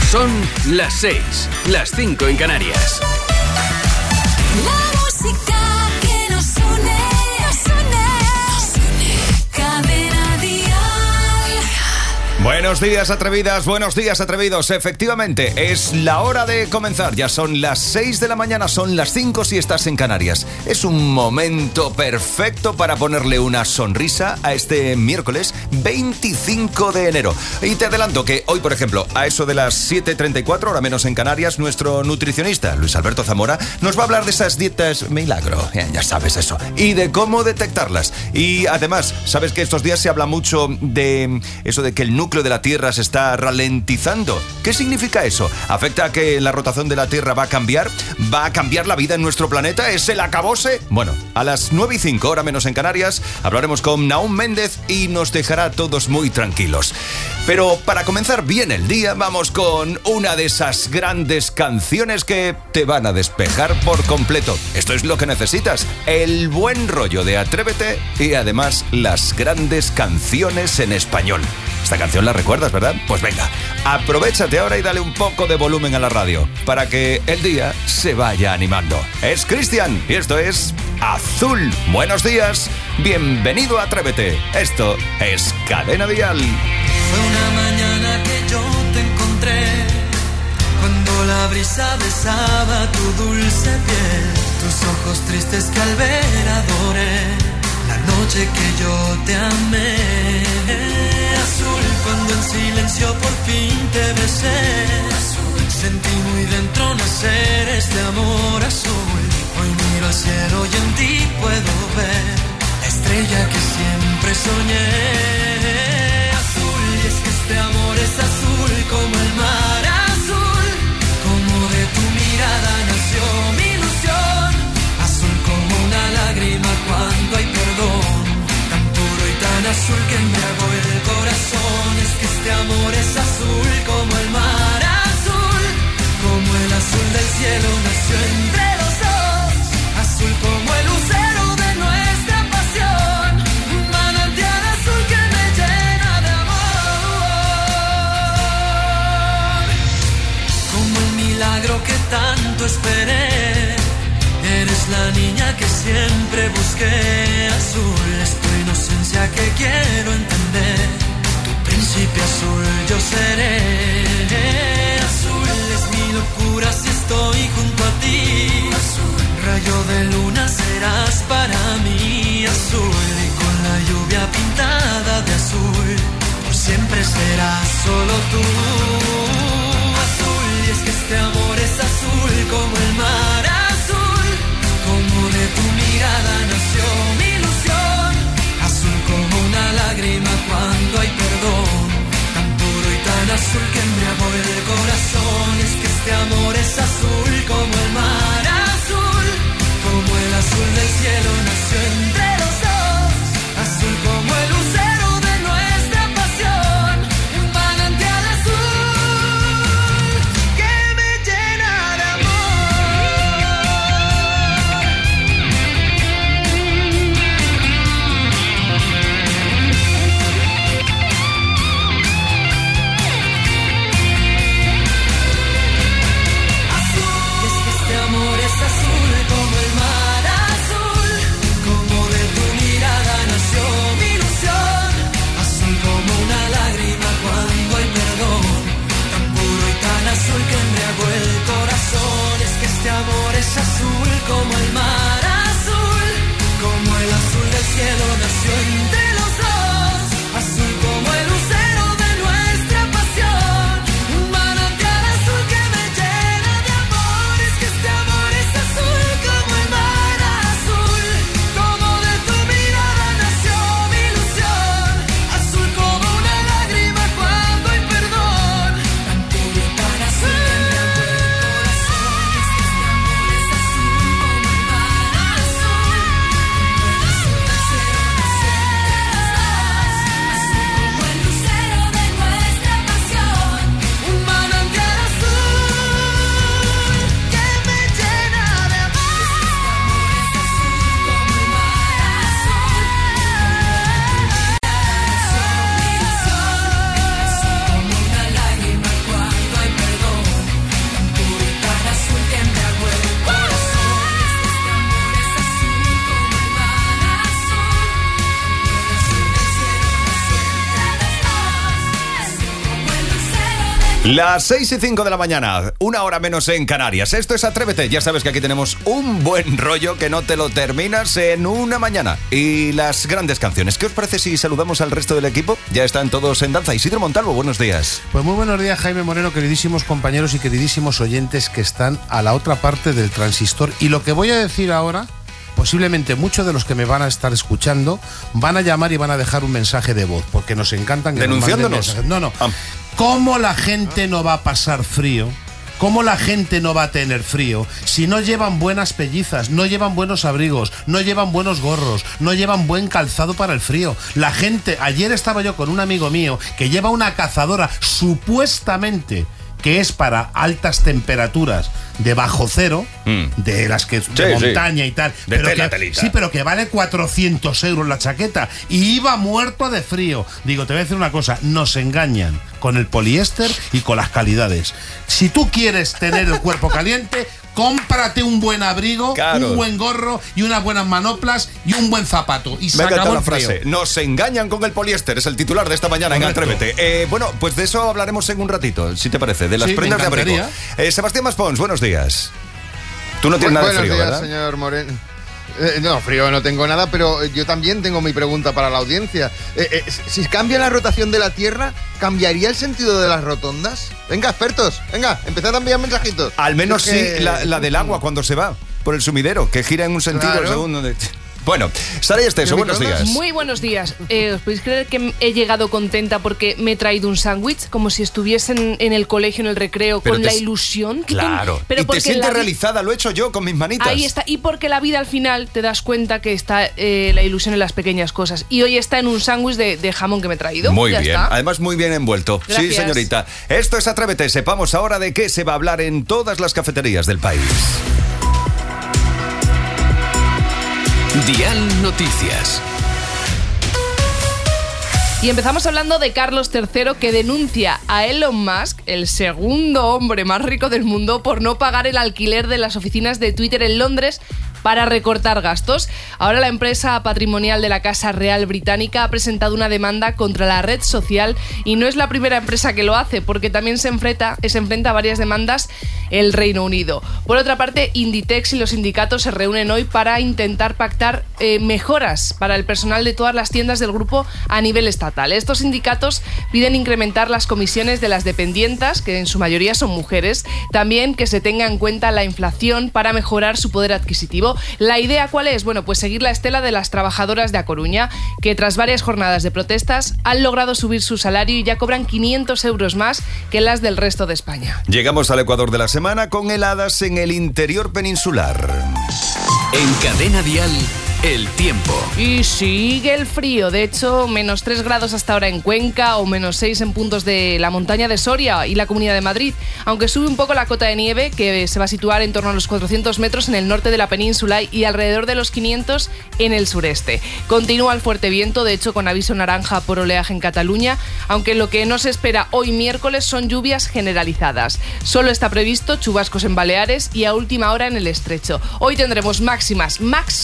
Son las 6, las 5 en Canarias. La música que nos une, Cadena Dial. Buenos días, atrevidas, buenos días, atrevidos. Efectivamente, es la hora de comenzar. Ya son las 6 de la mañana, son las 5 si estás en Canarias. Es un momento perfecto para ponerle una sonrisa a este miércoles 25 de enero. Y te adelanto que hoy, por ejemplo, a eso de las 7:34, hora menos en Canarias, nuestro nutricionista, Luis Alberto Zamora, nos va a hablar de esas dietas milagro, ya sabes eso, y de cómo detectarlas. Y además, sabes que estos días se habla mucho de eso de que el núcleo de la Tierra se está ralentizando. ¿Qué significa eso? ¿Afecta a que la rotación de la Tierra va a cambiar? ¿Va a cambiar la vida en nuestro planeta? ¿Es el acabose? Bueno, a las 9:05, hora menos en Canarias, hablaremos con Nahum Méndez y nos dejará a todos muy tranquilos. Pero para comenzar bien el día, vamos con una de esas grandes canciones que te van a despejar por completo. Esto es lo que necesitas, el buen rollo de Atrévete y además las grandes canciones en español. Esta canción la recuerdas, ¿verdad? Pues venga, aprovéchate ahora y dale un poco de volumen a la radio para que el día se vaya animando. Es Cristian y esto es Azul. Buenos días, bienvenido a Atrévete. Esto es Cadena Dial. Fue una mañana que yo te encontré, cuando la brisa besaba tu dulce piel, tus ojos tristes que al ver adoré, la noche que yo te amé. Azul, cuando en silencio por fin te besé, azul, sentí muy dentro nacer este amor azul. Hoy miro al cielo y en ti puedo ver la estrella que siempre soñé. Es que este amor es azul como el mar azul, como de tu mirada nació mi ilusión, azul como una lágrima cuando hay perdón, tan puro y tan azul que embriagó el corazón. Es que este amor es azul como el mar azul, como el azul del cielo nació entre los dos, azul como el lucero de nuestra pasión, un manantial azul que me llena de milagro que tanto esperé. Eres la niña que siempre busqué. Azul es tu inocencia que quiero entender. Tu príncipe azul yo seré. Azul es mi locura si estoy junto a ti. Azul, rayo de luna serás para mí. Azul y con la lluvia pintada de azul, por siempre serás solo tú. Y es que este amor es azul como el mar azul, como de tu mirada nació mi ilusión, azul como una lágrima cuando hay perdón, tan puro y tan azul que embriagó el corazón. Es que este amor es azul como el mar azul, como el azul del cielo nació entre los dos, azul como el lucero de nuestra pasión, un manantial azul que me llena. Las 6:05 de la mañana, una hora menos en Canarias. Esto es Atrévete. Ya sabes que aquí tenemos un buen rollo que no te lo terminas en una mañana. Y las grandes canciones. ¿Qué os parece si saludamos al resto del equipo? Ya están todos en danza. Isidro Montalvo, buenos días. Pues muy buenos días, Jaime Moreno, queridísimos compañeros y queridísimos oyentes que están a la otra parte del transistor. Y lo que voy a decir ahora, posiblemente muchos de los que me van a estar escuchando van a llamar y van a dejar un mensaje de voz, porque nos encantan que denunciándonos. No. ¿Cómo la gente no va a pasar frío? ¿Cómo la gente no va a tener frío si no llevan buenas pellizas, no llevan buenos abrigos, no llevan buenos gorros, no llevan buen calzado para el frío? La gente, ayer estaba yo con un amigo mío que lleva una cazadora supuestamente que es para altas temperaturas de bajo cero, de las que de montaña y tal, de pero tela, que, telita. sí, pero que vale 400 euros la chaqueta, y iba muerto de frío. Digo, te voy a decir una cosa, nos engañan con el poliéster y con las calidades. Si tú quieres tener el cuerpo caliente, cómprate un buen abrigo, claro, un buen gorro y unas buenas manoplas y un buen zapato. Y se acabó el frío. Frase. Nos engañan con el poliéster. Es el titular de esta mañana. Correcto. En Atrévete. Bueno, pues de eso hablaremos en un ratito, si te parece. De las prendas de abrigo. Sebastián Maspons, buenos días. Tú no tienes nada de frío, días, ¿verdad? Señor Moreno. No, frío no tengo nada, pero yo también tengo mi pregunta para la audiencia. Si cambia la rotación de la Tierra, ¿cambiaría el sentido de las rotondas? Venga, expertos, venga, empezad a enviar mensajitos. Al menos sí, la del agua cuando se va por el sumidero, que gira en un sentido claro. según... Bueno, Sara y Esteso, buenos días. Muy buenos días. ¿Os podéis creer que he llegado contenta porque me he traído un sándwich? Como si estuviesen en el colegio, en el recreo, pero con la ilusión. Claro, pero y te sientes realizada, lo he hecho yo con mis manitas. Ahí está, y porque la vida al final te das cuenta que está la ilusión en las pequeñas cosas. Y hoy está en un sándwich de jamón que me he traído. Muy ya bien, está. Además muy bien envuelto. Gracias. Sí, señorita. Esto es Atrévete, sepamos ahora de qué se va a hablar en todas las cafeterías del país. Dial Noticias. Y empezamos hablando de Carlos III, que denuncia a Elon Musk, el segundo hombre más rico del mundo, por no pagar el alquiler de las oficinas de Twitter en Londres para recortar gastos. Ahora la empresa patrimonial de la Casa Real Británica ha presentado una demanda contra la red social, y no es la primera empresa que lo hace, porque también se enfrenta a varias demandas el Reino Unido. Por otra parte, Inditex y los sindicatos se reúnen hoy para intentar pactar mejoras para el personal de todas las tiendas del grupo a nivel estatal. Estos sindicatos piden incrementar las comisiones de las dependientas, que en su mayoría son mujeres, también que se tenga en cuenta la inflación para mejorar su poder adquisitivo. ¿La idea cuál es? Bueno, pues seguir la estela de las trabajadoras de A Coruña, que tras varias jornadas de protestas han logrado subir su salario y ya cobran 500 euros más que las del resto de España. Llegamos al Ecuador de la semana con heladas en el interior peninsular. En Cadena Dial, el tiempo. Y sigue el frío. De hecho, menos 3 grados hasta ahora en Cuenca, o menos 6 en puntos de la montaña de Soria y la Comunidad de Madrid. Aunque sube un poco la cota de nieve, que se va a situar en torno a los 400 metros en el norte de la península y alrededor de los 500 en el sureste. Continúa el fuerte viento, de hecho con aviso naranja por oleaje en Cataluña, aunque lo que no se espera hoy miércoles son lluvias generalizadas. Solo está previsto chubascos en Baleares y a última hora en el Estrecho. Hoy tendremos máximas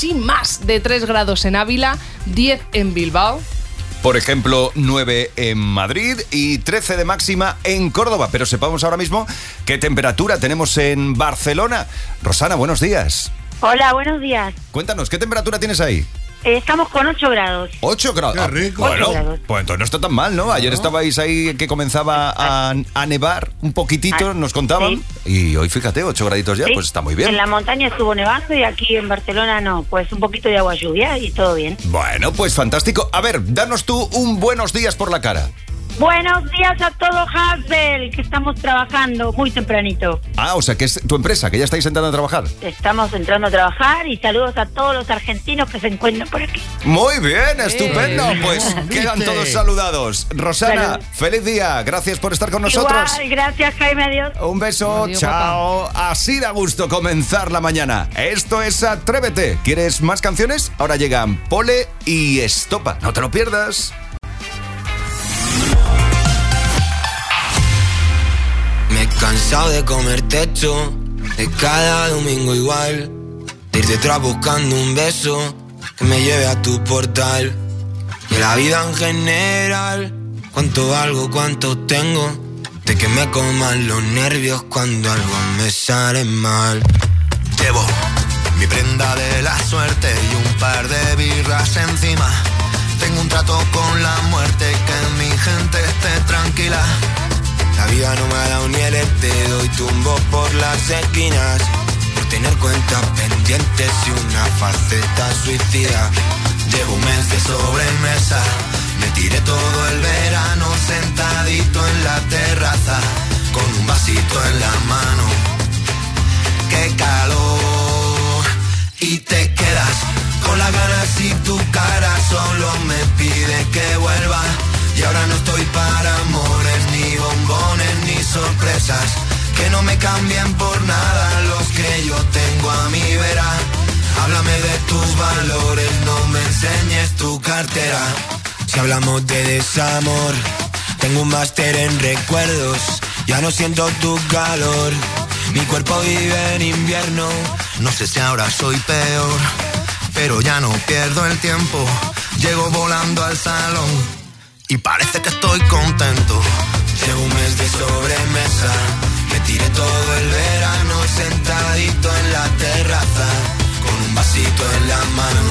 de 3 grados en Ávila, 10 en Bilbao. Por ejemplo, 9 en Madrid y 13 de máxima en Córdoba. Pero sepamos ahora mismo qué temperatura tenemos en Barcelona. Rosana, buenos días. Hola, buenos días. Cuéntanos, ¿qué temperatura tienes ahí? Estamos con 8 grados. 8 grados. Qué rico. Bueno, 8 grados. pues entonces no está tan mal, ¿no? Ayer estabais ahí que comenzaba a nevar un poquitito, nos contaban. Sí. Y hoy, fíjate, 8 graditos ya, sí, pues está muy bien. En la montaña estuvo nevando y aquí en Barcelona no. Pues un poquito de agua lluvia y todo bien. Bueno, pues fantástico. A ver, danos tú un buenos días por la cara. Buenos días a todo Hasbel, que estamos trabajando muy tempranito. Ah, o sea, que es tu empresa, que ya estáis entrando a trabajar. Estamos entrando a trabajar y saludos a todos los argentinos que se encuentran por aquí. Muy bien, estupendo. Pues quedan todos saludados. Rosana, feliz día. Gracias por estar con nosotros. Igual, gracias Jaime, adiós. Un beso, Adiós, chao. Papá. Así da gusto comenzar la mañana. Esto es Atrévete. ¿Quieres más canciones? Ahora llegan Pole y Estopa. No te lo pierdas. Me he cansado de comer techo, de cada domingo igual, de ir detrás buscando un beso que me lleve a tu portal. De la vida en general, cuánto valgo, cuánto tengo, de que me coman los nervios cuando algo me sale mal. Llevo mi prenda de la suerte y un par de birras encima. Tengo un trato con la muerte, que mi gente esté tranquila. La vida no me ha dado ni el dedo y tumbo por las esquinas, por tener cuentas pendientes y una faceta suicida. Llevo un mes de sobremesa, me tiré todo el verano sentadito en la terraza, con un vasito en la mano. ¡Qué calor! Y te quedas con las ganas y tu cara solo me pide que vuelva. Y ahora no estoy para amores, ni bombones, ni sorpresas, que no me cambien por nada los que yo tengo a mi vera. Háblame de tus valores, no me enseñes tu cartera. Si hablamos de desamor, tengo un máster en recuerdos, ya no siento tu calor. Mi cuerpo vive en invierno, no sé si ahora soy peor, pero ya no pierdo el tiempo. Llego volando al salón y parece que estoy contento. Llevo un mes de sobremesa, me tiré todo el verano sentadito en la terraza, con un vasito en la mano.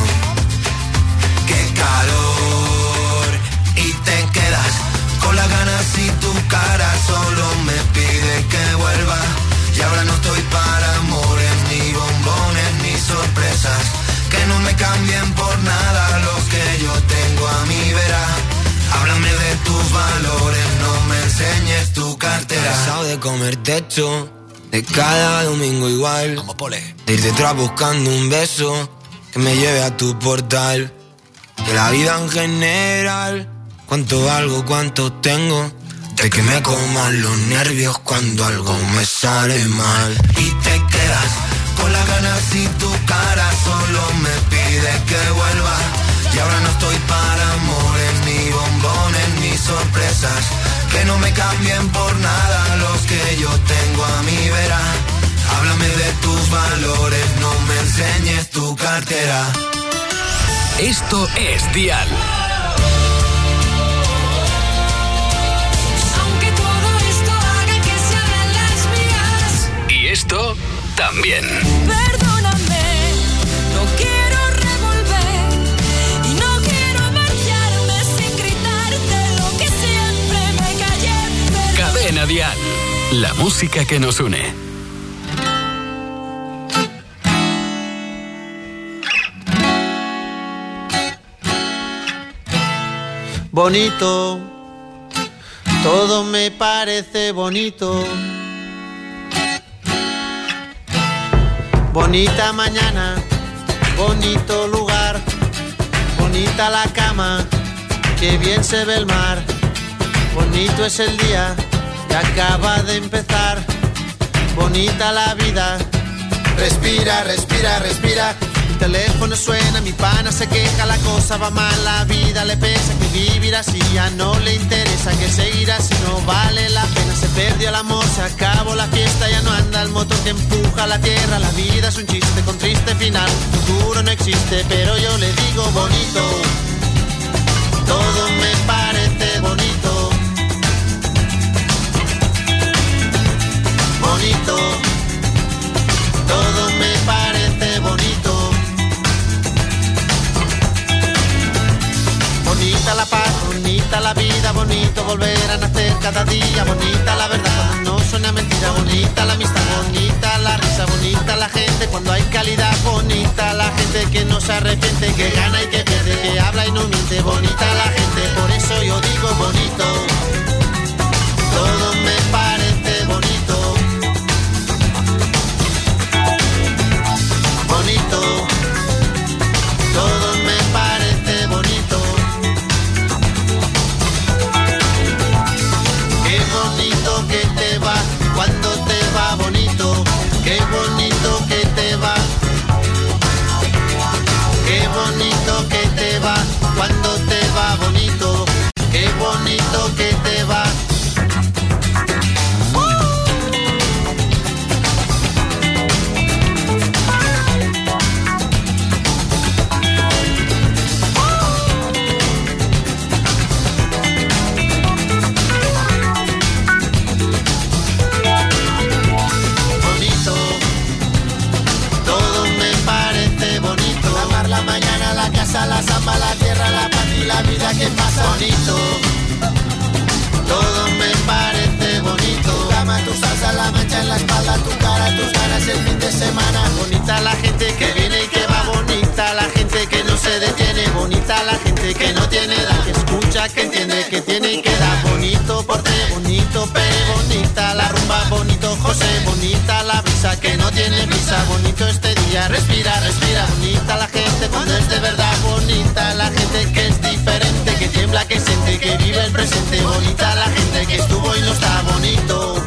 ¡Qué calor! Y te quedas con las ganas y tu cara solo me pide que vuelva. Y ahora no estoy para amores, ni bombones, ni sorpresas, que no me cambien por nada los que yo tengo a mi vera. Háblame de tus valores, no me enseñes tu cartera. Cansado de comer techo, de cada domingo igual, como Pole, de ir detrás buscando un beso que me lleve a tu portal. De la vida en general, cuánto valgo, cuánto tengo, de que me coman los nervios cuando algo me sale mal. Y te quedas con las ganas y tu cara solo me pide que vuelva. Y ahora no estoy para amores, ni bombones, ni sorpresas, que no me cambien por nada los que yo tengo a mi vera. Háblame de tus valores, no me enseñes tu cartera. Esto es Dial. Aunque todo esto haga que se abran las vías. Y esto también. Perdóname, no quiero revolver y no quiero marcharme sin gritarte lo que siempre me callé. Cadena Dial. La música que nos une. Bonito, todo me parece bonito. Bonita mañana, bonito lugar, bonita la cama, que bien se ve el mar. Bonito es el día que acaba de empezar, bonita la vida. Respira, respira, respira. Mi teléfono suena, mi pana se queja, la cosa va mal, la vida le pesa, que vivir así ya no le interesa, que seguir así no vale la pena, se perdió el amor, se acabó la fiesta, ya no anda el motor que empuja la tierra, la vida es un chiste con triste final, futuro no existe, pero yo le digo bonito, todo me parece bonito, bonito, todo me parece bonito. Bonita la paz, bonita la vida, bonito volver a nacer cada día, bonita la verdad cuando no suena mentira, bonita la amistad, bonita la risa, bonita la gente cuando hay calidad, bonita la gente que no se arrepiente, que gana y que pierde, que habla y no miente, bonita la gente, por eso yo digo bonito, todo me parece bonito, bonito, todo me parece bonito. Que te va, cuando te va bonito, qué bonito que te va, qué bonito que te va, cuando te va bonito. bonito. Todo me parece bonito. Tu cama, tu salsa, la mancha en la espalda, tu cara, tus ganas el fin de semana. Bonita la gente que viene y que va, bonita la gente que no se detiene, bonita la gente que no tiene edad, que escucha, que entiende, que tiene y que da. Bonito porte, bonito Pere, bonita la rumba, bonito José, bonita la brisa que no tiene prisa, bonito este día, respira, respira. Bonita la gente cuando es de verdad, bonita la gente que es diferente, que tiembla, que siente, que vive el presente, bonita la gente que estuvo y no está, bonito.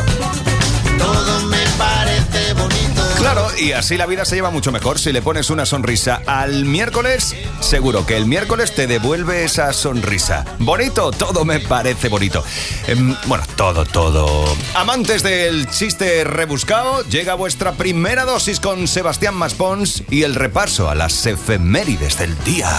Todo me parece bonito. Claro, y así la vida se lleva mucho mejor. Si le pones una sonrisa al miércoles, seguro que el miércoles te devuelve esa sonrisa. Bonito, todo me parece bonito. Bueno, todo. Amantes del chiste rebuscado, llega vuestra primera dosis con Sebastián Maspons y el repaso a las efemérides del día.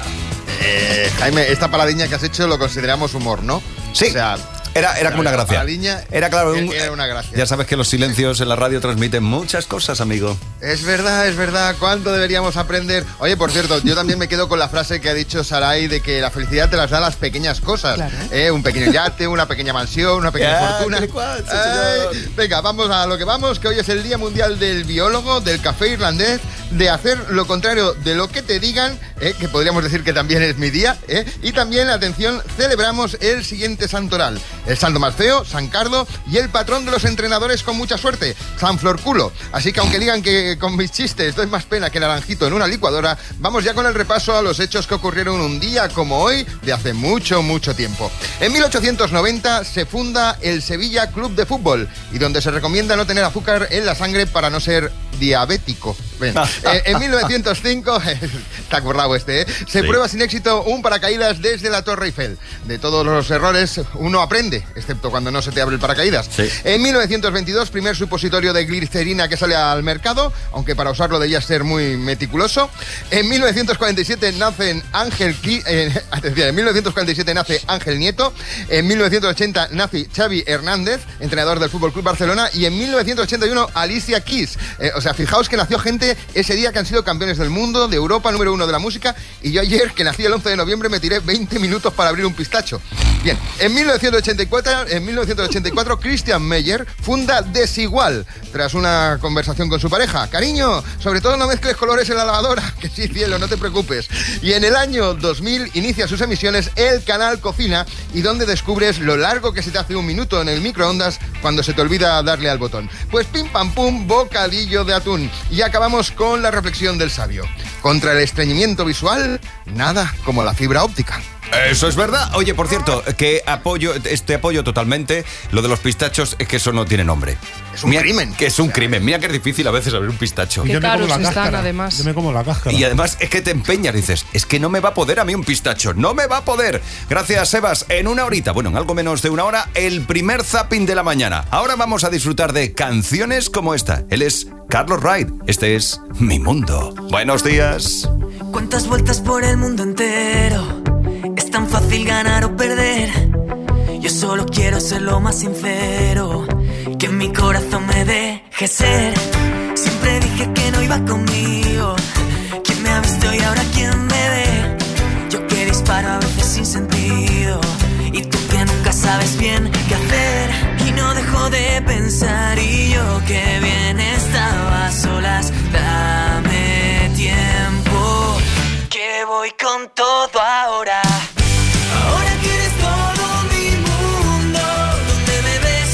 Jaime, esta paradiña que has hecho lo consideramos humor, ¿no? Sí. O sea, Era como una gracia. Era claro, era una gracia. Ya sabes que los silencios en la radio transmiten muchas cosas, amigo. Es verdad. ¿Cuánto deberíamos aprender? Oye, por cierto, yo también me quedo con la frase que ha dicho Sarai de que la felicidad te las da las pequeñas cosas. Claro. Un pequeño yate, una pequeña mansión, una pequeña fortuna. Venga, vamos a lo que vamos, que hoy es el Día Mundial del Biólogo, del café irlandés, de hacer lo contrario de lo que te digan, que podríamos decir que también es mi día, y también, atención, celebramos el siguiente santoral. El santo más feo, San Carlo, y el patrón de los entrenadores con mucha suerte, San Florculo. Así que aunque digan que con mis chistes doy más pena que naranjito en una licuadora, vamos ya con el repaso a los hechos que ocurrieron un día como hoy de hace mucho tiempo. En 1890 se funda el Sevilla Club de Fútbol, y donde se recomienda no tener azúcar en la sangre para no ser diabético. Bueno, en 1905, está currado se prueba sin éxito un paracaídas desde la Torre Eiffel. De todos los errores uno aprende, excepto cuando no se te abre el paracaídas. Sí. En 1922, primer supositorio de glicerina que sale al mercado, aunque para usarlo debía ser muy meticuloso. En 1947 nace Ángel Nieto. En 1980 nace Xavi Hernández, entrenador del Fútbol Club Barcelona. Y en 1981 Alicia Keys. O sea, fijaos que nació gente ese día que han sido campeones del mundo, de Europa, número 1 de la música. Y yo ayer, que nací el 11 de noviembre, me tiré 20 minutos para abrir un pistacho. Bien, en 1984 Christian Meyer funda Desigual, tras una conversación con su pareja. Cariño, sobre todo no mezcles colores en la lavadora, que sí, cielo, no te preocupes. Y en el año 2000 inicia sus emisiones el canal Cocina, y donde descubres lo largo que se te hace un minuto en el microondas cuando se te olvida darle al botón. Pues pim pam pum, bocadillo de atún. Y acabamos con la reflexión del sabio. Contra el estreñimiento visual, nada como la fibra óptica. Eso es verdad. Oye, por cierto, que apoyo totalmente lo de los pistachos, es que eso no tiene nombre. Es un crimen. Que es un crimen. Mira que es difícil a veces abrir un pistacho. Qué caros están, además. Yo me como la cáscara. Y además es que te empeñas, dices, es que no me va a poder a mí un pistacho, no me va a poder. Gracias, Sebas. En una horita, bueno, en algo menos de una hora, el primer zapping de la mañana. Ahora vamos a disfrutar de canciones como esta. Él es Carlos Wright. Este es Mi Mundo. Buenos días. ¿Cuántas vueltas por el mundo entero? Es tan fácil ganar o perder. Yo solo quiero ser lo más sincero, que mi corazón me deje ser. Siempre dije que no iba conmigo. ¿Quién me ha visto y ahora quién me ve? Yo que disparo a veces sin sentido, y tú que nunca sabes bien qué hacer. Y no dejo de pensar, y yo que bien estaba a solas. Dame tiempo, que voy con todo ahora. Ahora que eres todo mi mundo, ¿dónde me ves?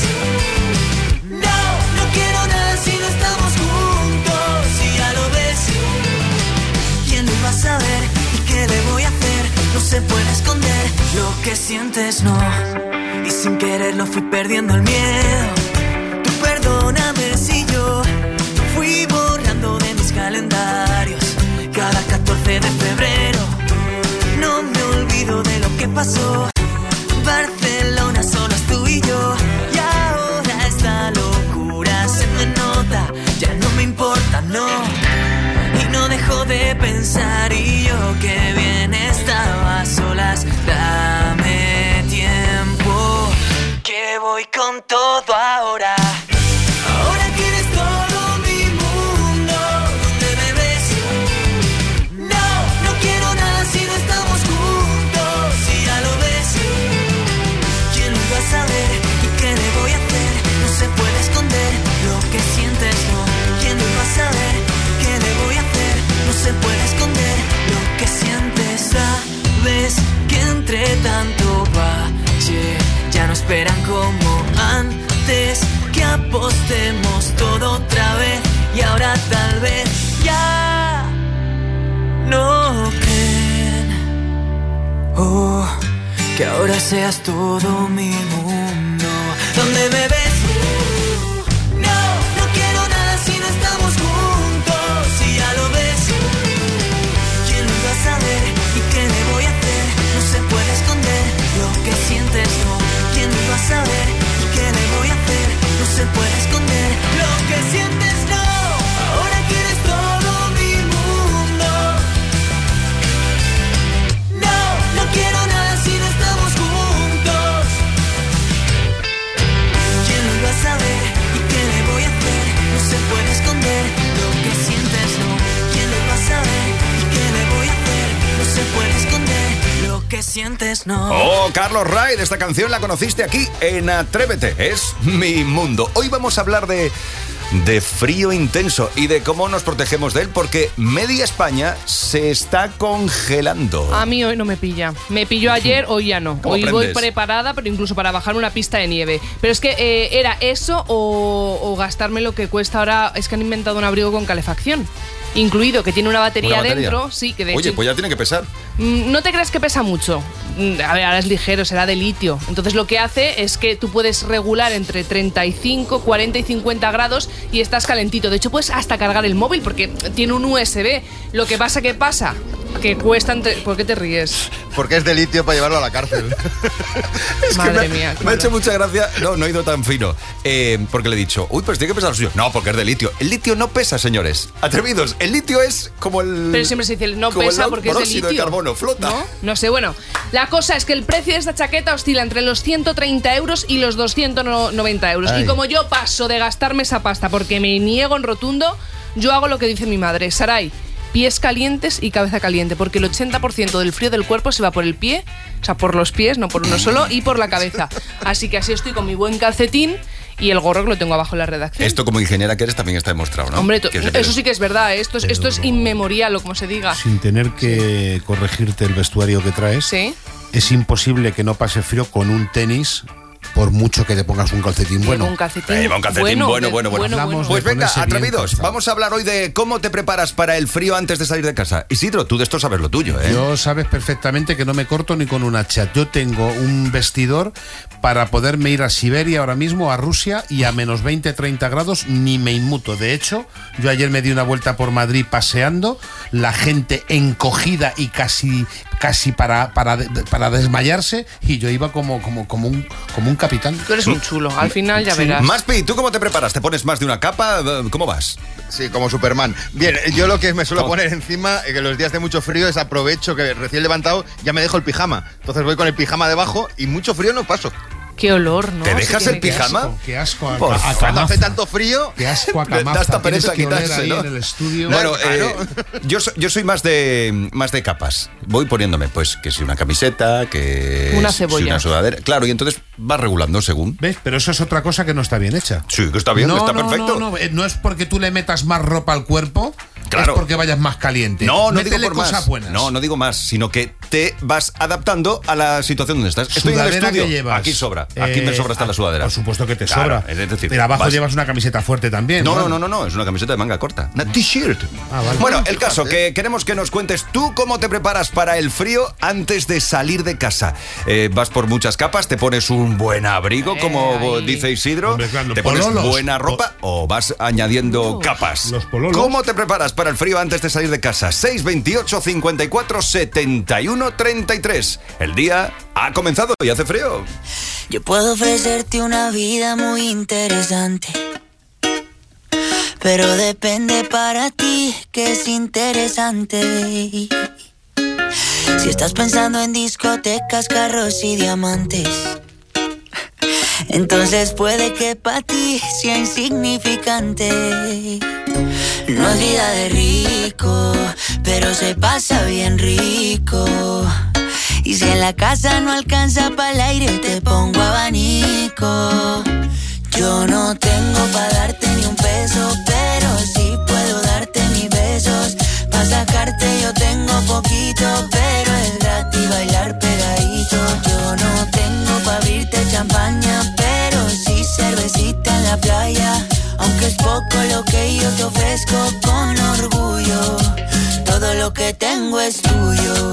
No quiero nada si no estamos juntos. Si ya lo ves, ¿quién lo iba a saber? ¿Y qué le voy a hacer? No se puede esconder lo que sientes, no. Y sin quererlo fui perdiendo el miedo. Tú perdóname si yo fui borrando de mis calendarios cada 14 de febrero. No me olvido de lo que pasó. Barcelona solo es tú y yo. Y ahora esta locura se me nota. Ya no me importa, no. Y no dejo de pensar, y yo que bien estaba a solas. Dame tiempo, que voy con todo ahora. Ahora que eres todo mi mundo, ¿dónde me ves? No quiero nada si no estamos juntos. Si esperan como antes, que apostemos todo otra vez y ahora tal vez ya no creen. Oh, que ahora seas todo mi mundo. ¿Dónde me ves? No quiero nada si no estamos juntos. Si ya lo ves, ¿quién lo va a saber? ¿Y qué le voy a hacer? No se puede esconder lo que sientes, no. ¿Quién lo va a saber? ¿Y qué le voy a hacer? No se puede esconder lo que sientes, no. Ahora quieres todo mi mundo. No quiero nada si no estamos juntos. ¿Quién lo va a saber? ¿Y qué le voy a hacer? No se puede esconder lo que sientes, no. ¿Quién lo va a saber? ¿Y qué le voy a hacer? No se puede esconder lo que sientes, no. Oh, Carlos Ray, esta canción la conociste aquí en Atrévete, es Mi Mundo. Hoy vamos a hablar de frío intenso y de cómo nos protegemos de él, porque media España se está congelando. A mí hoy no me pilla. Me pilló ayer, hoy ya no. Hoy voy preparada, pero incluso para bajar una pista de nieve. Pero es que era eso o gastarme lo que cuesta ahora. Es que han inventado un abrigo con calefacción incluido, que tiene una batería dentro. Sí, que de Oye, hecho, pues ya tiene que pesar. No te creas que pesa mucho. A ver, ahora es ligero, será de litio. Entonces lo que hace es que tú puedes regular entre 35, 40 y 50 grados y estás calentito. De hecho, puedes hasta cargar el móvil porque tiene un USB. Lo que pasa, que cuesta... ¿Por qué te ríes? Porque es de litio para llevarlo a la cárcel. Es Madre que mía. Me ha hecho mucha gracia. No he ido tan fino. Porque le he dicho, pues tiene que pesar lo suyo. No, porque es de litio. El litio no pesa, señores. Atrevidos. El litio es como el... Pero siempre se dice, no pesa porque es de litio. De carbono, flota. No sé, bueno. La cosa es que el precio de esta chaqueta oscila entre los 130 euros y los 290 euros. Ay. Y como yo paso de gastarme esa pasta porque me niego en rotundo, yo hago lo que dice mi madre. Saray, pies calientes y cabeza caliente, porque el 80% del frío del cuerpo se va por el pie, o sea, por los pies, no por uno solo, y por la cabeza. Así que así estoy con mi buen calcetín y el gorro que lo tengo abajo en la redacción. Esto, como ingeniera que eres, también está demostrado, ¿no? Hombre, eso sí que es verdad, esto es inmemorial, o como se diga. Sin tener que corregirte el vestuario que traes, ¿sí? Es imposible que no pase frío con un tenis, por mucho que te pongas un calcetín bueno. Un calcetín, un calcetín bueno. Pues venga, atrevidos, vamos a hablar hoy de cómo te preparas para el frío antes de salir de casa. Isidro, tú de esto sabes lo tuyo, ¿eh? Yo sabes perfectamente que no me corto ni con un hacha. Yo tengo un vestidor para poderme ir a Siberia ahora mismo, a Rusia, y a menos 20, 30 grados ni me inmuto. De hecho, yo ayer me di una vuelta por Madrid paseando, la gente encogida y casi para desmayarse, y yo iba como un capitán. Tú eres un chulo, al final ya verás. Maspi, ¿tú cómo te preparas? ¿Te pones más de una capa? ¿Cómo vas? Sí, como Superman. Bien, yo lo que me suelo poner encima, que los días de mucho frío, es aprovecho que recién levantado ya me dejo el pijama. Entonces voy con el pijama debajo y mucho frío no paso. Qué olor, ¿no? ¿Te dejas el pijama? Qué asco a cuando hace tanto frío. Qué asco a Da camaza. hasta pereza Tienes que oler quitarse, ahí ¿no? en el estudio. Bueno, Claro. yo soy más de capas. Voy poniéndome, pues, que si una camiseta, que Una si cebolla. una sudadera. Claro, y entonces vas regulando según. ¿Ves? Pero eso es otra cosa que no está bien hecha. Sí, que está bien, está perfecto. No es porque tú le metas más ropa al cuerpo, Claro. es porque vayas más caliente. No digo Métele por cosas más. buenas. No digo más, sino que te vas adaptando a la situación donde estás. Estoy en el Sudadera estudio. que llevas. Aquí sobra. Aquí me sobra hasta la sudadera. Por supuesto que te Claro, sobra. es decir, pero abajo vas- llevas una camiseta fuerte también. No, es una camiseta de manga corta. Una t-shirt. Vale. Bueno, el caso, que queremos que nos cuentes tú cómo te preparas para el frío antes de salir de casa. ¿Vas por muchas capas? ¿Te pones un buen abrigo, como dice Isidro? Hombre, claro, ¿Te pones pololos. buena ropa o vas añadiendo capas? Los pololos. ¿Cómo te preparas para el frío antes de salir de casa? 628 54 71 33. El día ha comenzado y hace frío. Yo puedo ofrecerte una vida muy interesante, pero depende para ti que es interesante. Si estás pensando en discotecas, carros y diamantes, entonces puede que para ti sea insignificante. No es vida de rico, pero se pasa bien rico. Y si en la casa no alcanza para el aire, te pongo abanico. Yo no tengo para darte ni un peso, pero sí puedo darte mis besos. Pa' sacarte yo tengo poquito, pero es gratis bailar pegadito. Yo no tengo para abrirte champaña, que tengo es tuyo.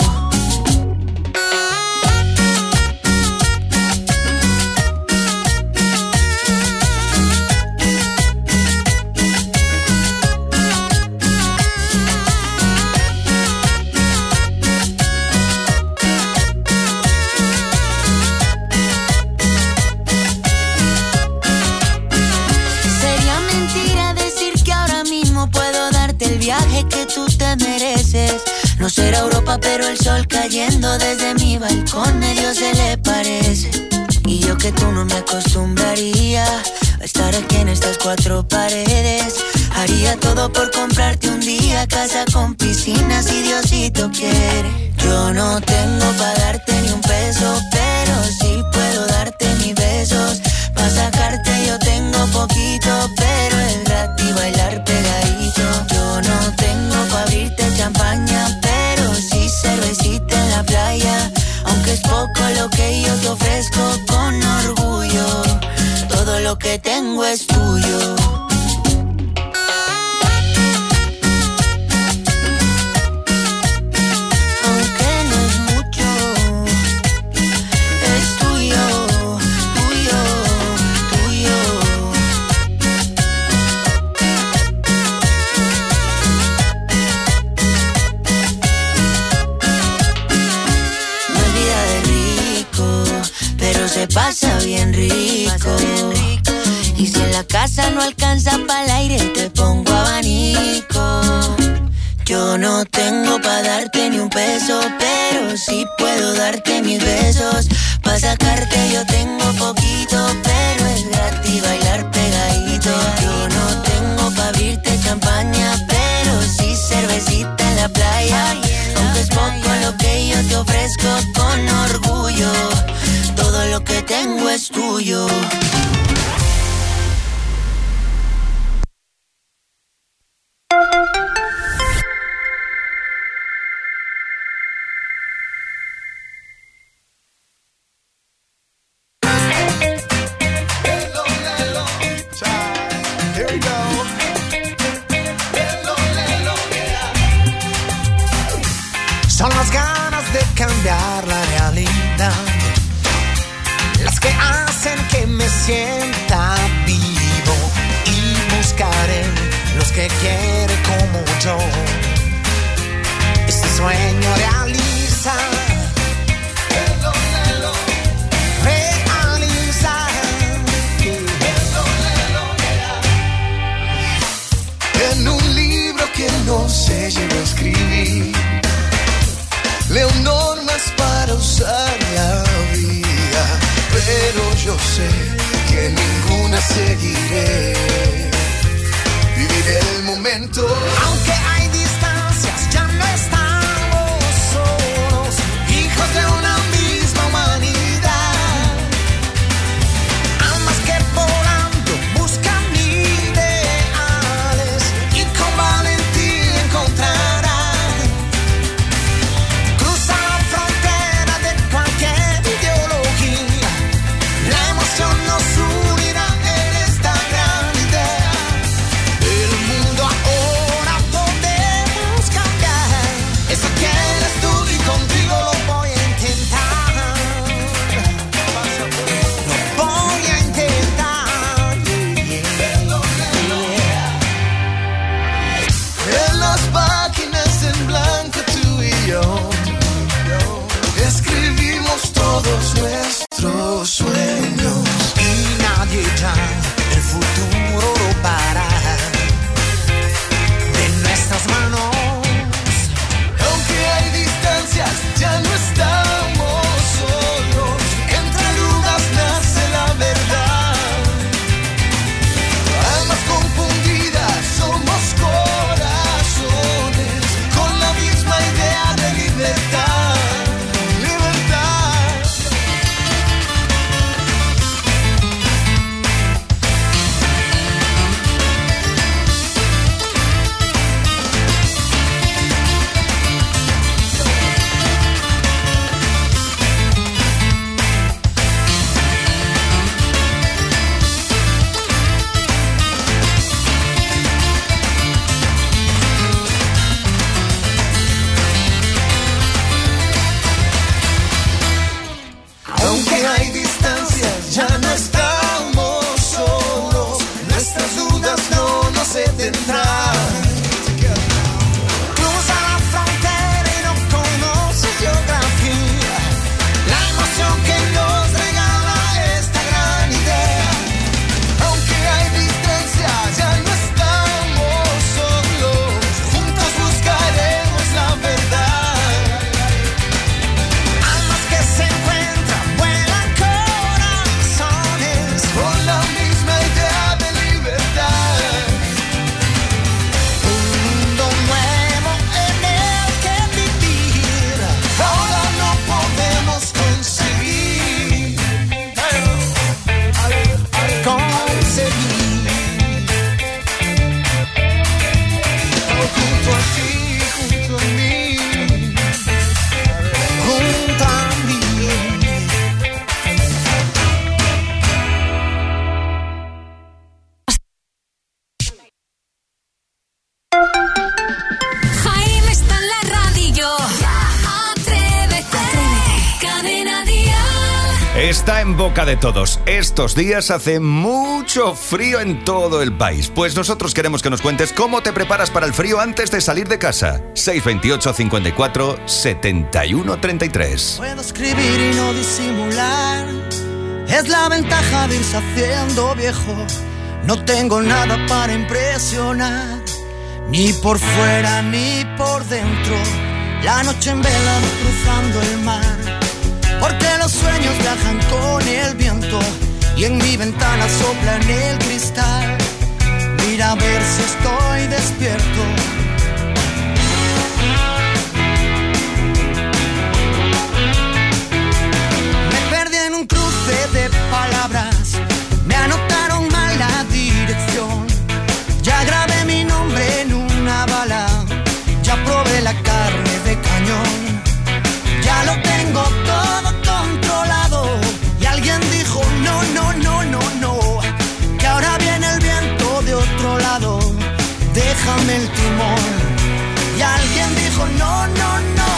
No será Europa, pero el sol cayendo desde mi balcón medio se le parece. Y yo que tú no me acostumbraría a estar aquí en estas cuatro paredes. Haría todo por comprarte un día casa con piscina si Diosito quiere. Yo no tengo pa' darte ni un peso, pero sí puedo darte mis besos. Pa' sacarte yo tengo poquito, pero es gratis bailar pegadito. Yo no tengo pa' abrirte champaña, pero sí cervecita en la playa. Aunque es poco lo que yo te ofrezco con orgullo, todo lo que tengo es tuyo. Se pasa bien rico. Y si en la casa no alcanza pa'l aire, te pongo abanico. Yo no tengo pa' darte ni un peso, pero sí puedo darte mis besos. Pa' sacarte yo tengo poquito, pero es gratis bailar pegadito. Yo no tengo pa' abrirte champaña, pero sí cervecita en la playa. Aunque es poco lo que yo te ofrezco con orgullo, todo lo que tengo es tuyo. Son las ganas de cambiar la realidad las que hacen que me sienta vivo, y buscaré los que quieren como yo este sueño realizar. Realizar. En un libro que no se llegó a escribir, leo normas para usar la vida, pero yo sé que ninguna seguiré. Viviré el momento. Aunque hay distancias, ya no estamos solos. Aunque hay distancias, ya no estamos solos. Nuestras dudas no nos detendrán. Cruza la frontera y no conoces geografía. La emoción que nos regala esta gran idea. Aunque hay distancias, ya no estamos solos. Juntos buscaremos la verdad. Almas que se encuentran, vuelan corazones con la misma idea de libertad. Un mundo nuevo en el que vivir. Ahora no podemos conseguir. Junto a ti, junto a mí, junto a mí. Jaime está en la radio. Atrévete. Cadena Dial. Está en boca de todos. Estos días hace mucho frío en todo el país. Pues nosotros queremos que nos cuentes cómo te preparas para el frío antes de salir de casa. 628 54 71 33. Puedo escribir y no disimular. Es la ventaja de irse haciendo viejo. No tengo nada para impresionar, ni por fuera ni por dentro. La noche en vela cruzando el mar, porque los sueños viajan con el viento y en mi ventana sopla en el cristal. Mira a ver si estoy despierto. Me perdí en un cruce de palabras, me anotaron mal la dirección. Ya grabé mi nombre en una bala, ya probé la carne de cañón. Ya lo tengo todo controlado y alguien dijo no, no, no, no, no, que ahora viene el viento de otro lado, déjame el timón. Y alguien dijo no, no, no.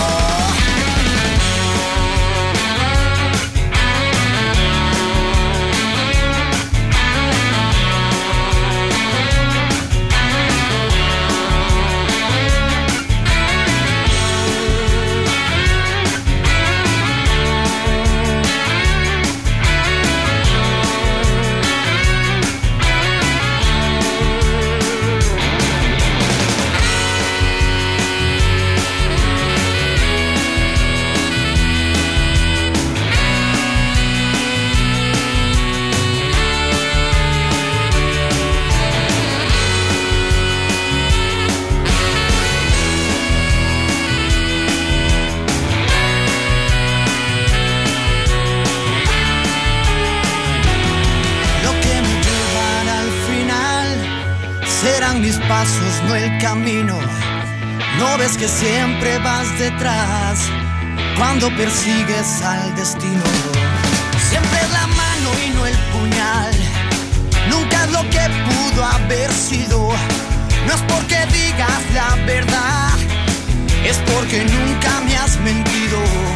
Mis pasos, no el camino. No ves que siempre vas detrás cuando persigues al destino. Siempre es la mano y no el puñal. Nunca es lo que pudo haber sido. No es porque digas la verdad, es porque nunca me has mentido.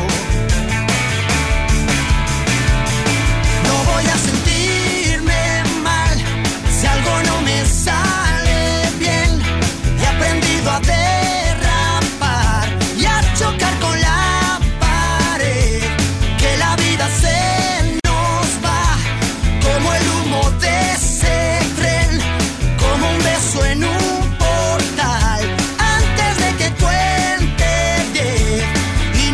No voy a sentirme mal si algo no me sale. He aprendido a derrapar y a chocar con la pared, que la vida se nos va como el humo de ese tren, como un beso en un portal, antes de que cuente 10 y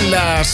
Son las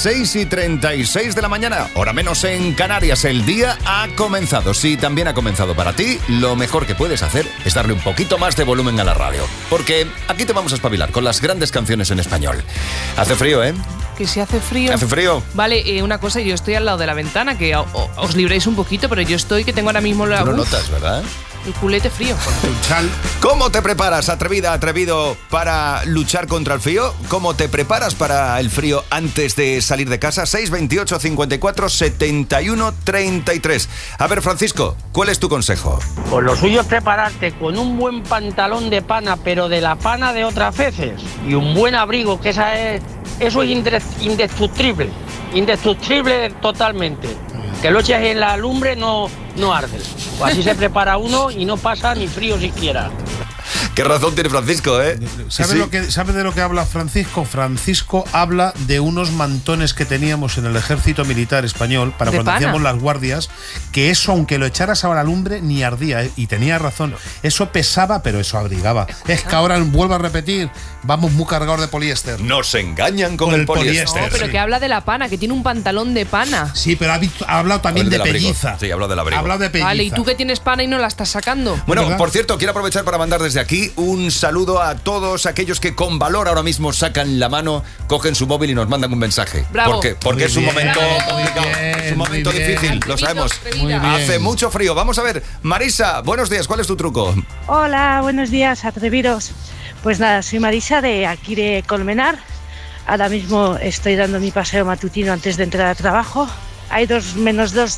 6:36 de la mañana, hora menos en Canarias. El día ha comenzado. Si también ha comenzado para ti, lo mejor que puedes hacer es darle un poquito más de volumen a la radio. Porque aquí te vamos a espabilar con las grandes canciones en español. Hace frío, ¿eh? Que si hace frío. Hace frío. Vale, una cosa, yo estoy al lado de la ventana, que os libréis un poquito, pero yo estoy, que tengo ahora mismo la... Tú lo notas, ¿verdad? El culete frío. ¿Cómo te preparas, atrevida, atrevido, para luchar contra el frío? ¿Cómo te preparas para el frío antes de salir de casa? 628 54 71 33. A ver, Francisco, ¿cuál es tu consejo? Pues lo suyo es prepararte con un buen pantalón de pana, pero de la pana de otras veces, y un buen abrigo, que eso es indestructible. Indestructible totalmente. Que lo eches en la lumbre no arde. Pues así se prepara uno y no pasa ni frío siquiera. Qué razón tiene Francisco, ¿eh? ¿Sabe de lo que habla Francisco? Francisco habla de unos mantones que teníamos en el ejército militar español para cuando hacíamos las guardias, que eso, aunque lo echaras a la lumbre, ni ardía, ¿eh? Y tenía razón. Eso pesaba, pero eso abrigaba. Es que ahora, vuelvo a repetir, vamos muy cargados de poliéster. Nos engañan con el poliéster. No, pero que habla de la pana, que tiene un pantalón de pana. Sí, pero ha hablado también de pelliza. Sí, ha hablado del abrigo. Ha hablado de pelliza. Vale, ¿y tú que tienes pana y no la estás sacando? Bueno, ¿verdad? por cierto, quiero aprovechar para mandar desde aquí un saludo a todos aquellos que con valor ahora mismo sacan la mano, cogen su móvil y nos mandan un mensaje. Bravo. Porque es un momento complicado, es un momento difícil, lo sabemos. Hace mucho frío. Vamos a ver, Marisa, buenos días, ¿cuál es tu truco? Hola, buenos días, atrevidos. Pues nada, soy Marisa de aquí de Colmenar. Ahora mismo estoy dando mi paseo matutino antes de entrar al trabajo. Hay menos 2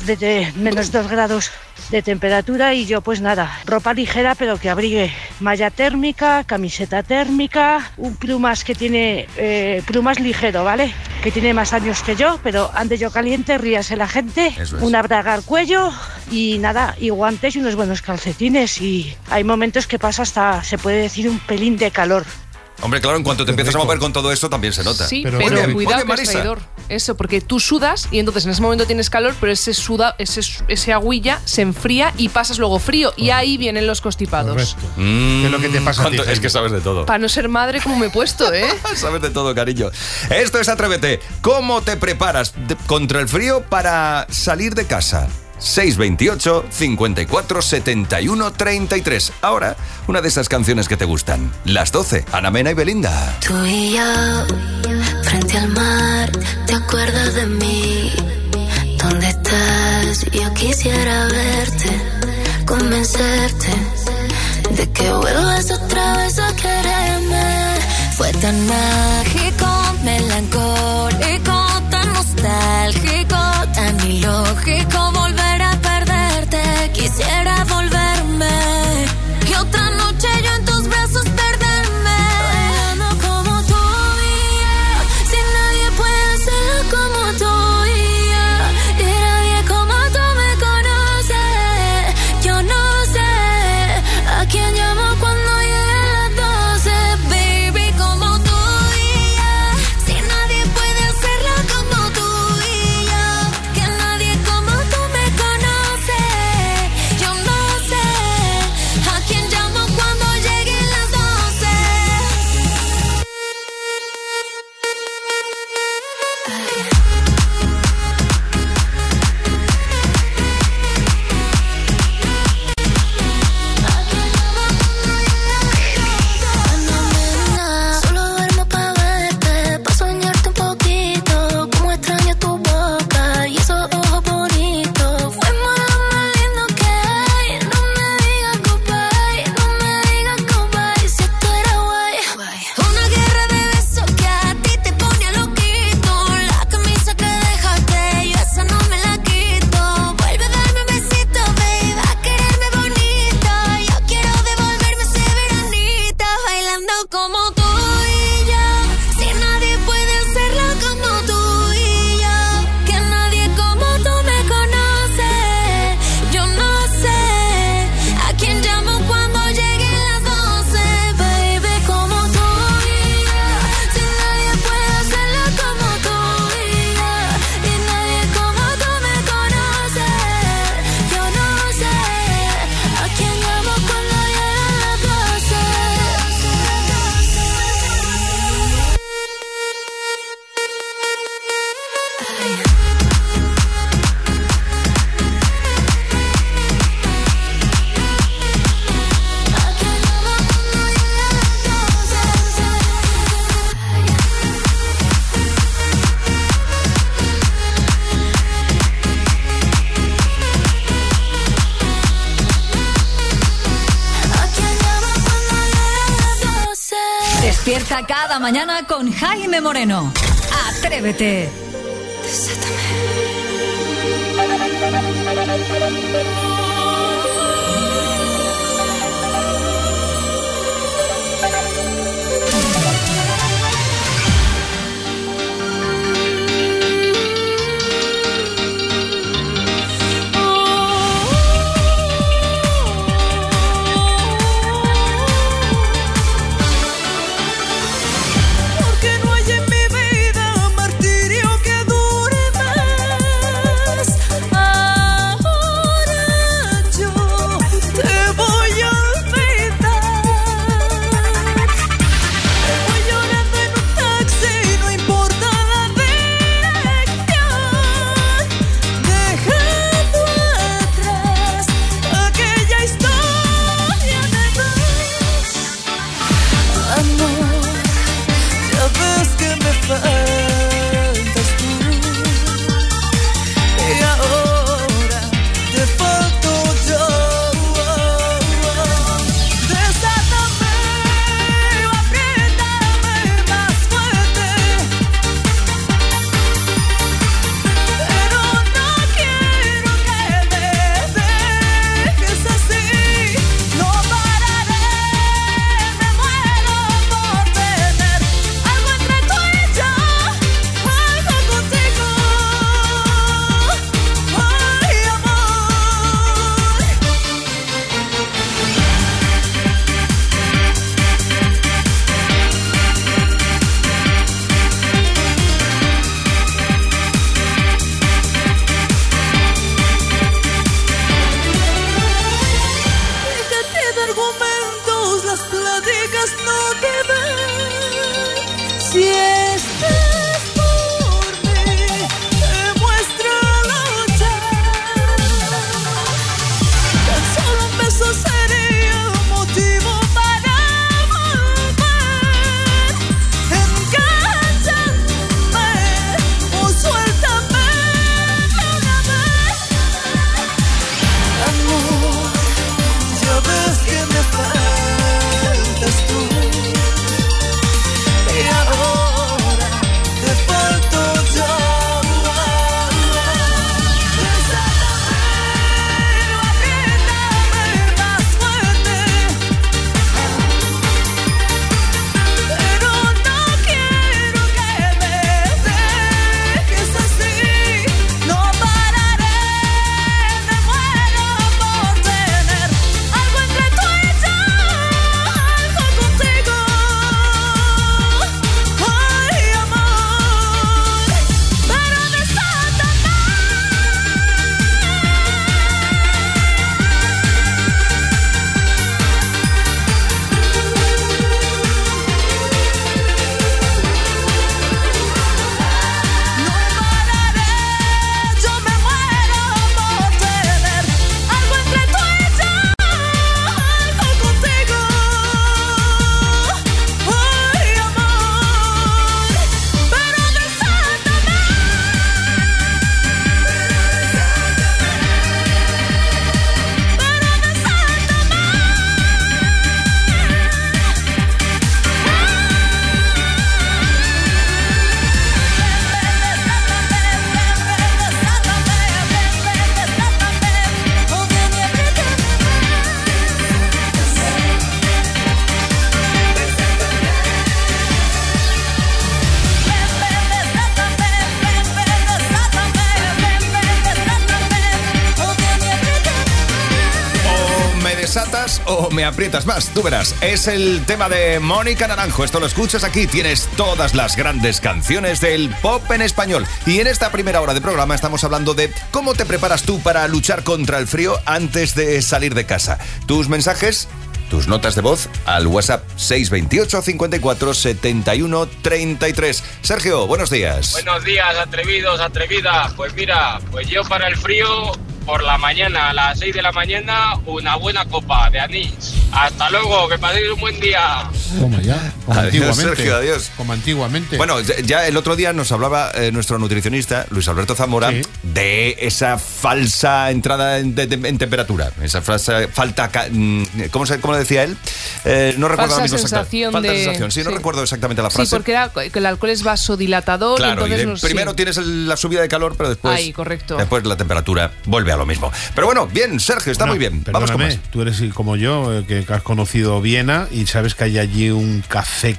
grados de temperatura y yo pues nada, ropa ligera pero que abrigue, malla térmica, camiseta térmica, un plumas que tiene, plumas ligero, ¿vale? Que tiene más años que yo, pero ande yo caliente, ríase la gente, una braga al cuello y nada, y guantes y unos buenos calcetines, y hay momentos que pasa hasta, se puede decir, un pelín de calor. Hombre, claro, en cuanto te empiezas a mover con todo esto también se nota. Sí, pero cuidado que es traidor. Eso, porque tú sudas y entonces en ese momento tienes calor, pero ese agüilla se enfría y pasas luego frío. Y ahí vienen los constipados. ¿Qué es lo que te pasa a ti? Es que sabes de todo. Para no ser madre como me he puesto, ¿eh? Sabes de todo, cariño. Esto es Atrévete. ¿Cómo te preparas contra el frío para salir de casa? 628 54 71 33. Ahora, una de esas canciones que te gustan. Las 12, Ana Mena y Belinda. Tú y yo, frente al mar, ¿te acuerdas de mí? ¿Dónde estás? Yo quisiera verte, convencerte de que vuelvas otra vez a quererme. Fue tan mágico, melancólico, tan nostálgico, tan ilógico volver a perderte. Quisiera volverme y otra noche yo en tus brazos perderme. Bailando como tú y yo, si nadie puede hacerlo como tú y yo, y nadie como tú me conoce. Yo no sé a quién llamo cuando llegue las 12, baby, como tú y yo. Despierta cada mañana con Jaime Moreno. Atrévete. Porque no hay en mi vida martirio que dure más. Ahora yo te voy a olvidar. Voy llorando en un taxi, no importa la dirección. Dejando atrás aquella historia de dos. Amor, ya ves que me faltas tú. Y ahora te falto yo. Desátame o apriétame más fuerte. Pero no quiero que me dejes así. No pararé, me muero por tener algo entre tú y yo, algo contigo. Ay, amor. Déjate de argumentos, las pláticas no te dan. Si estás por mí, demuéstralo ya. Tan solo un beso sería un motivo para volver. Encánchame o suéltame de una vez. Amor, ya ves que me faltas tú. Y ahora te falto yo. Desátame o apriétame más fuerte. Pero no quiero que me dejes así. No pararé, me muero por tener algo entre tú y yo, algo contigo. Ay, amor, pero desátame. Yo me muero por tener algo entre tú y yo, algo contigo. Ay, amor, pero desátame. O me desatas o me aprietas más, tú verás. Es el tema de Mónica Naranjo. Esto lo escuchas aquí. Tienes todas las grandes canciones del pop en español. Y en esta primera hora de programa estamos hablando de cómo te preparas tú para luchar contra el frío antes de salir de casa. Tus mensajes, tus notas de voz al WhatsApp 628 54 71 33. Sergio, buenos días. Buenos días, atrevidos, atrevidas. Pues mira, pues yo para el frío, por la mañana, a las 6 de la mañana, una buena copa de anís Hasta luego, que paséis un buen día. Toma ya, como Adiós, antiguamente. Sergio, adiós. Como antiguamente. Bueno, ya el otro día nos hablaba nuestro nutricionista, Luis Alberto Zamora, Sí. de esa falsa entrada en temperatura. Esa falta... ¿Cómo lo decía él? No recuerdo Falsa ahora mismo sensación Falta de- sensación, sí, no sí. recuerdo exactamente la frase. Sí, porque era que el alcohol es vasodilatador. Claro, entonces y no sé. primero tienes la subida de calor, pero después... Ay, correcto. Después la temperatura vuelve a lo mismo. Pero bueno, bien, Sergio, está muy bien. Vamos con Perdóname, más. tú eres como yo, que has conocido Viena y sabes que hay allí un café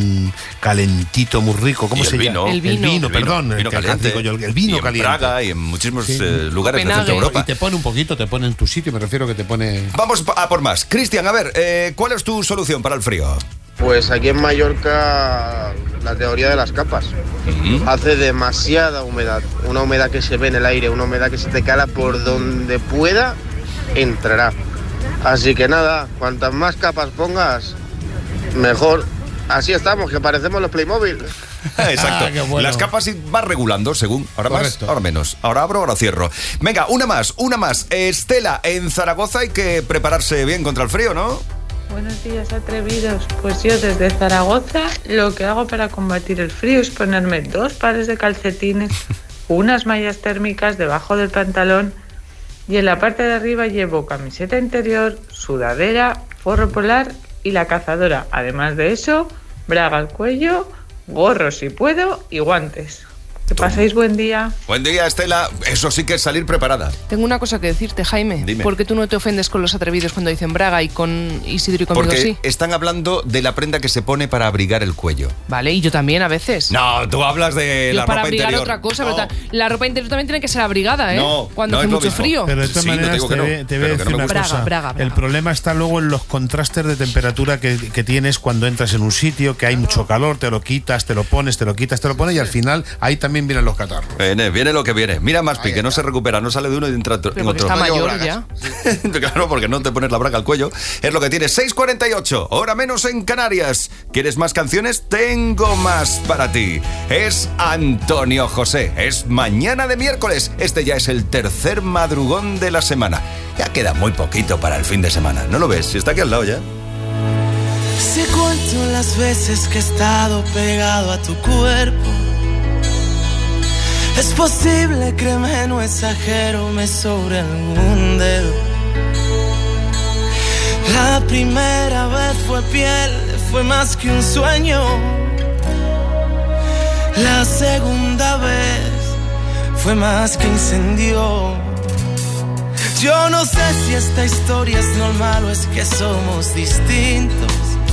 calentito muy rico. ¿Cómo Y se llama? El vino. Perdón, vino que caliente. digo yo, el vino y en caliente. Praga y en muchísimos lugares del Copenhague. centro de Europa. Y te pone un poquito, te pone en tu sitio, me refiero que te pone... Vamos a por más. Cristian, a ver, ¿cuál es tu solución para el frío? Pues aquí en Mallorca la teoría de las capas. Hace demasiada humedad, una humedad que se ve en el aire, una humedad que se te cala por donde pueda, entrará. Así que nada, cuantas más capas pongas, mejor. Así estamos, que parecemos los Playmobil. Exacto. qué bueno. Las capas vas regulando según. Ahora Correcto. más, ahora menos. Ahora abro, ahora cierro. Venga, una más. Estela, en Zaragoza hay que prepararse bien contra el frío, ¿no? Buenos días, atrevidos. Pues yo desde Zaragoza lo que hago para combatir el frío es ponerme 2 pares de calcetines, unas mallas térmicas debajo del pantalón y en la parte de arriba llevo camiseta interior, sudadera, forro polar y la cazadora. Además de eso, braga al cuello, gorro si puedo y guantes. Que paséis buen día. Buen día, Estela. Eso sí que es salir preparada. Tengo una cosa que decirte, Jaime. Dime. ¿Por qué tú no te ofendes con los atrevidos cuando dicen Braga y con Isidro y conmigo Porque sí? están hablando de la prenda que se pone para abrigar el cuello. Vale, y yo también a veces. No, tú hablas de Yo la para ropa abrigar interior. otra cosa, No. pero la ropa interior también tiene que ser abrigada, ¿eh? No, cuando no hace es lo mucho mismo. frío. Pero de todas Sí, no te maneras digo que no, te voy a pero que decir no me una gusta. cosa. Braga. El problema está luego en los contrastes de temperatura que tienes cuando entras en un sitio, que hay mucho calor, te lo quitas, te lo pones, te lo quitas, te lo pones y al final ahí también vienen los catarros. Viene lo que viene. Mira Maspi, que no se recupera, no sale de uno y entra en Pero porque otro. está mayor ya. Claro, porque no te pones la braga al cuello. Es lo que tiene. 6:48, hora menos en Canarias. ¿Quieres más canciones? Tengo más para ti. Es Antonio José. Es mañana de miércoles. Este ya es el tercer madrugón de la semana. Ya queda muy poquito para el fin de semana. ¿No lo ves? Si está aquí al lado ya. Se cuento las veces que he estado pegado a tu cuerpo. Es posible, créeme, no exagero, me sobre algún dedo. La primera vez fue piel, fue más que un sueño. La segunda vez fue más que incendio. Yo no sé si esta historia es normal o es que somos distintos.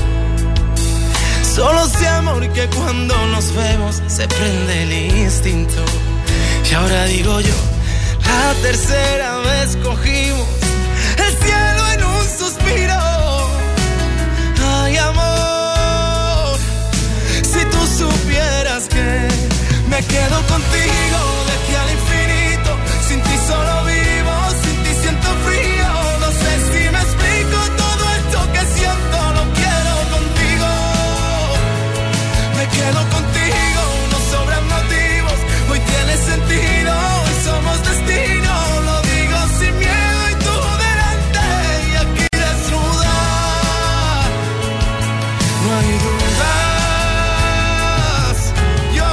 Solo sé, amor, que cuando nos vemos se prende el instinto. Y ahora digo yo, la tercera vez cogimos el cielo en un suspiro. Ay, amor, si tú supieras que me quedo contigo de aquí al infinito. Sin ti solo vivo, sin ti siento frío. No sé si me explico todo esto que siento, lo quiero contigo. Me quedo contigo, no sobran motivos. Hoy tiene sentido, hoy somos destino. Lo digo sin miedo y tú delante y aquí desnuda. No hay dudas, yo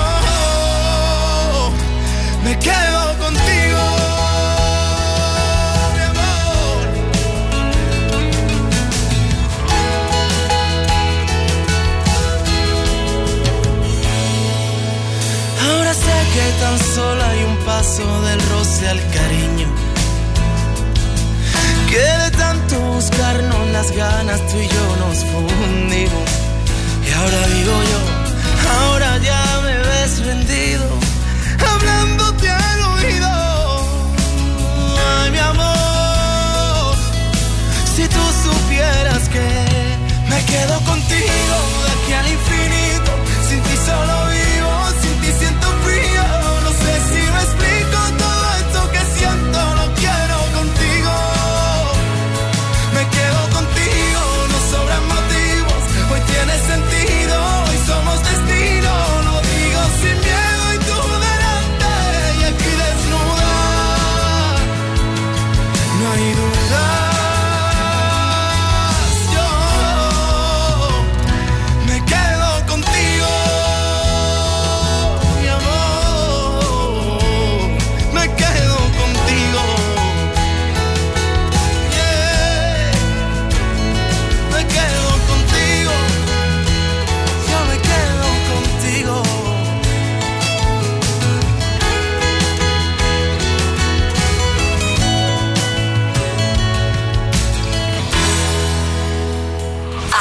me quedo contigo, mi amor. Ahora sé que tan solo hay un paso del roce al cariño, que de tanto buscarnos las ganas tú y yo nos fundimos. Y ahora digo yo, ahora ya me ves rendido, hablándote al oído. Ay, mi amor, si tú supieras que me quedo contigo de aquí al infinito. Sin ti solo vivo, sin ti siento frío. No sé si me explico todo esto que siento, lo quiero contigo. Me quedo contigo, no sobran motivos. Hoy tiene sentido, hoy somos destino. Lo digo sin miedo y tú delante y aquí desnuda.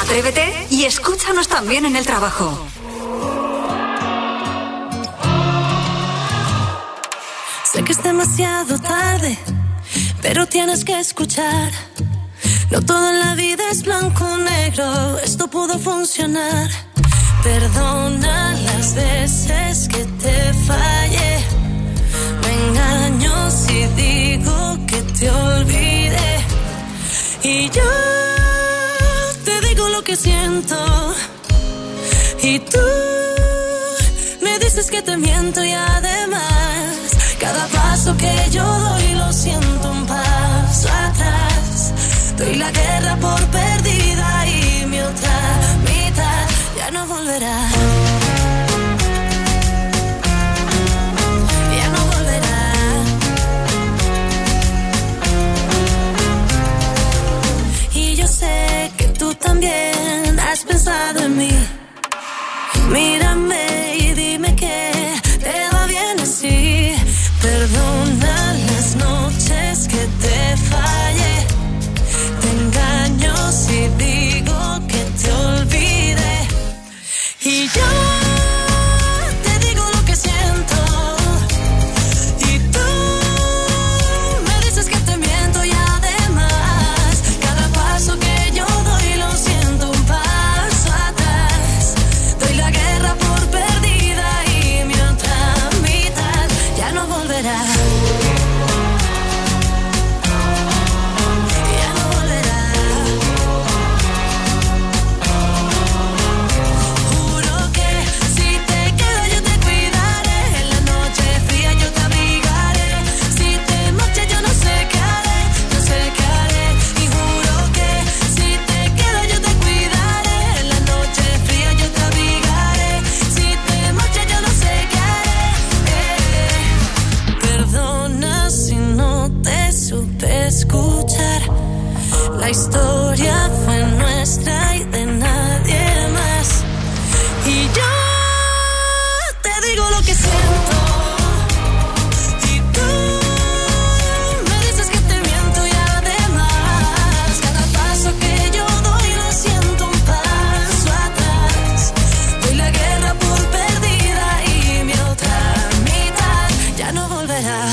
Atrévete y escúchanos también en el trabajo. Sé que es demasiado tarde, pero tienes que escuchar. No todo en la vida es blanco o negro, esto pudo funcionar. Perdona las veces que te fallé. Me engaño si digo que te olvidé. Y yo te digo lo que siento. Y tú me dices que te miento y además cada paso que yo doy lo siento un paso atrás. Doy la guerra por perdida y mi otra mitad ya no volverá. Ya no volverá. Y yo sé que tú también has pensado en mí. Mírame y dime que te va bien así. Perdona las noches que te fallé. Te engaño si digo que te olvidé. Y yo te digo lo que siento. Y tú me dices que te miento y además cada paso que yo doy lo siento un paso atrás. Doy la guerra por perdida y mi otra mitad ya no volverá. Escuchar la historia fue nuestra y de nadie más. Y yo te digo lo que siento. Y tú me dices que te miento y además cada paso que yo doy lo siento un paso atrás. Doy la guerra por perdida y mi otra mitad ya no volverá.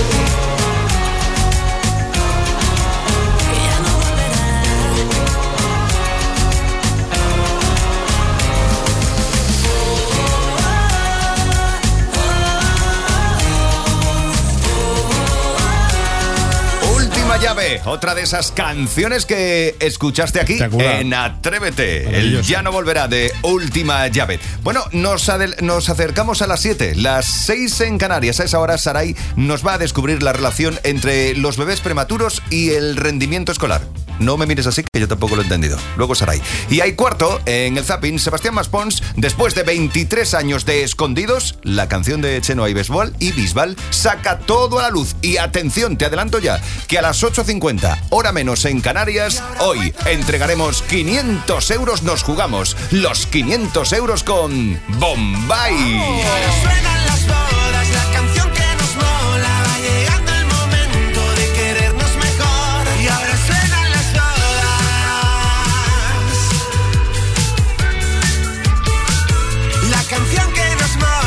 Llave, otra de esas canciones que escuchaste aquí en Atrévete. El Ya no volverá de Última Llave. Bueno, nos acercamos a las 7, las 6 en Canarias. A esa hora Saray nos va a descubrir la relación entre los bebés prematuros y el rendimiento escolar. No me mires así, que yo tampoco lo he entendido. Luego Saray. Y hay cuarto, en el Zapping, Sebastián Maspons, después de 23 años de Escondidos, la canción de Chenoa y Bisbal saca todo a la luz. Y atención, te adelanto ya, que a las 8:50, hora menos en Canarias, hoy entregaremos 500 euros, nos jugamos los 500 euros con Bombay. Suenan las bodas, la canción que nos mola, va llegando el momento de querernos mejor. Y ahora suenan las bodas, la canción que nos mola.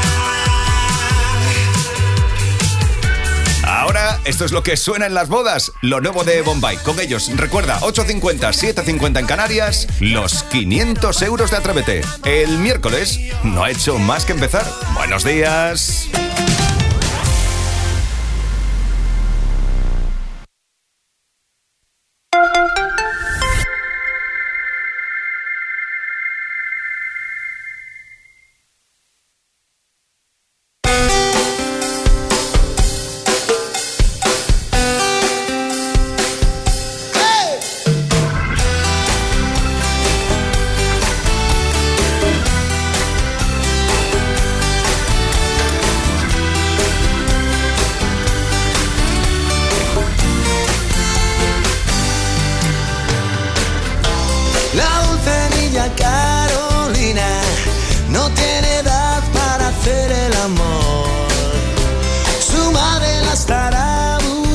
Ahora, esto es lo que suena en las bodas, lo nuevo de Bombay. Con ellos, recuerda, 8:50, 7:50 en Canarias, los 500 euros de Atrévete. El miércoles no ha hecho más que empezar. Buenos días.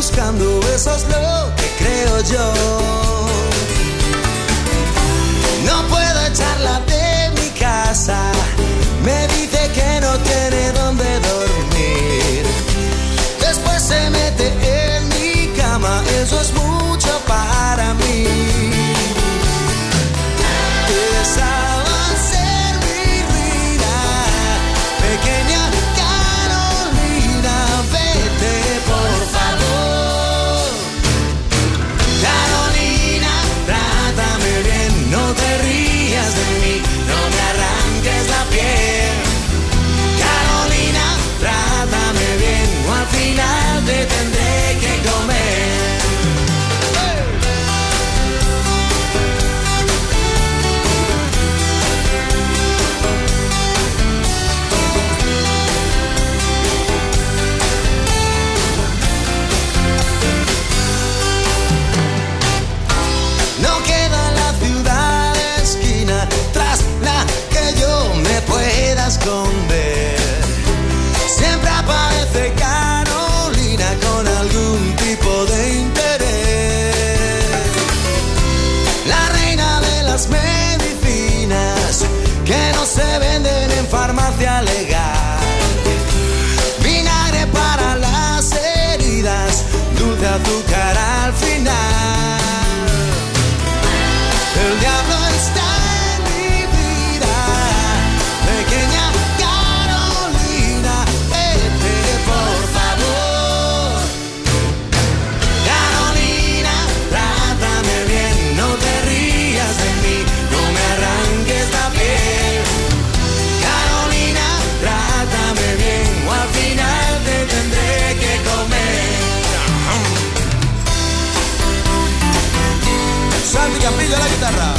Eso es lo que creo yo. No Santi Campillo a la guitarra.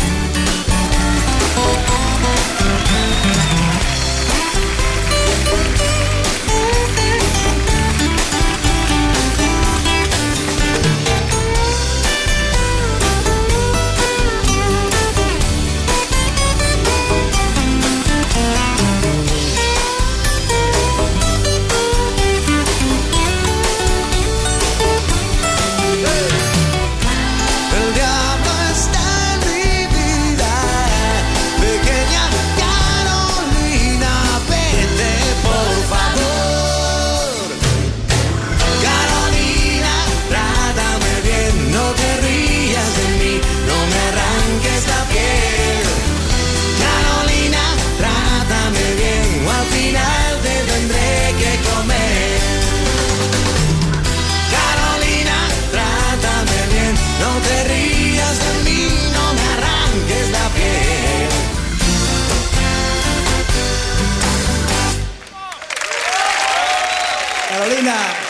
Carolina.